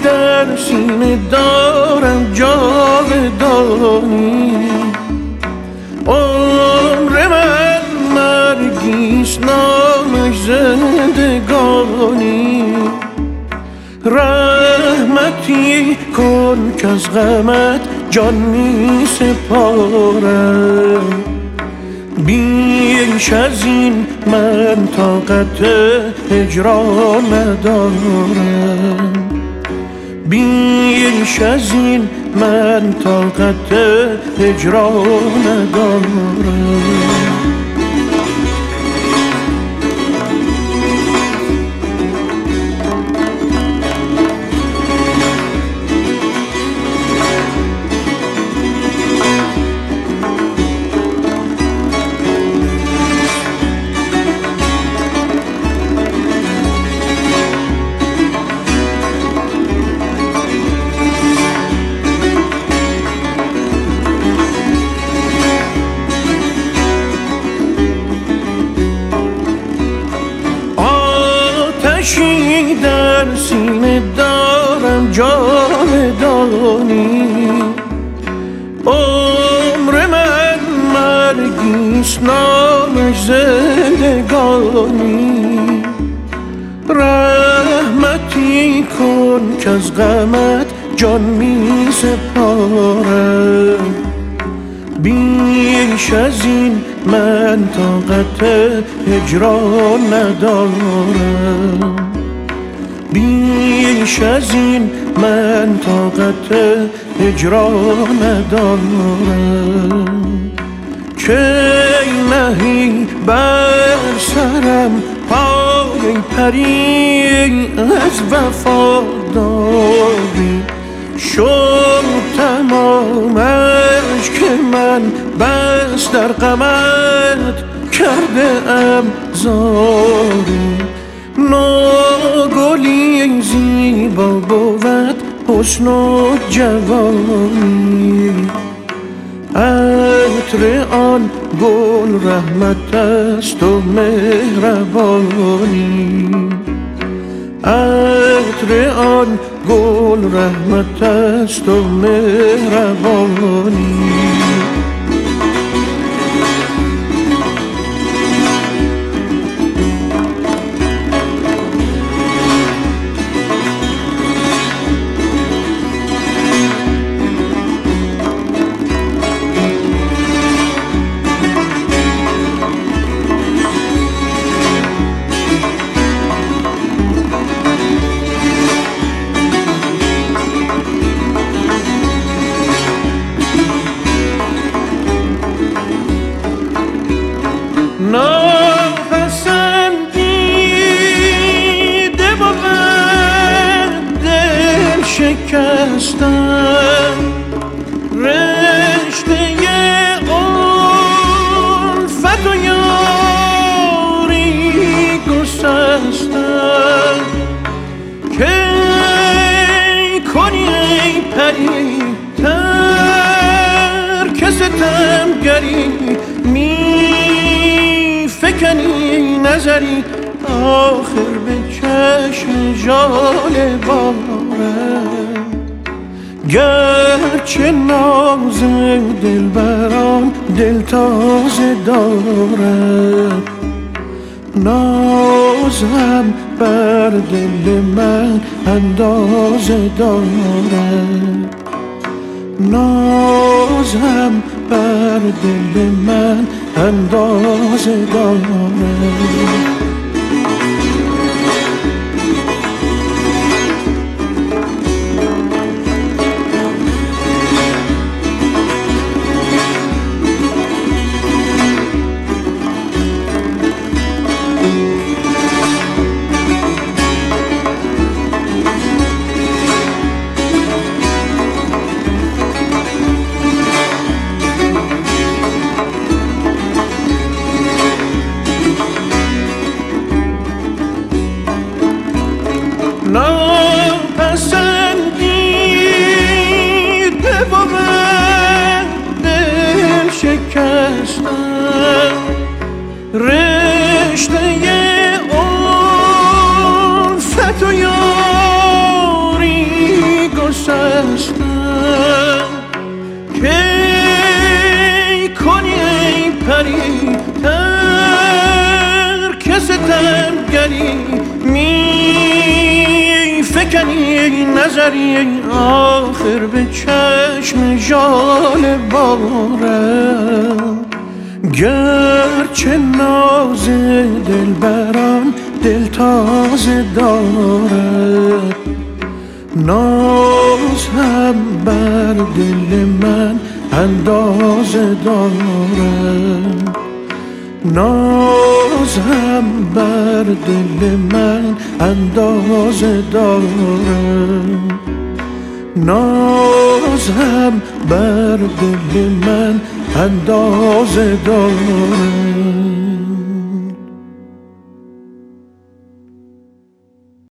در سینه دارم جاودانی، عمر من مرگیست نامش زندگانی. رحمتی کن که از غمت جان می سپارم، بیش از این من طاقت هجران ندارم، بیش از این من طاقت هجران ندارم. آتشی در سینه دارم جاودانی، عمر من مرگیست نامش زندگانی. رحمتی کن که از غمت جان می سپارم، بیش از این من طاقت هجران ندارم، بیش از این من طاقت هجران ندارم. کی نهی بر سرم پای پری از وفاداری، شد تمامش که من بس در غمت کرده ام زاری. نوگلی زیبا بود حسن و جوانی، عطر آن گل رحمت است و مهربانی، عطر آن گل رحمت است و مهربانی. ناپسندیده بود دل شکستن، رشته الفت و یاری گسستن. کی کنی ای پری ترک ستمگری، فکنی نظری آخر به چشم ژاله بارم. گرچه ناز دلبران دل تازه دارد، نازم بر دل من اندازه دارد، نازم بر دل من اندازه دارد. ناپسندیده بود دل شکستن، رشته الفت و یاری ستم گری می فکنی نظری آخر به چشم ژاله بارم گرچه ناز دلبران دل تازه دارد ناز هم بر دل من اندازه دارد ناز هم بر دل من اندازه دارد ناز هم بر دل من اندازه دارد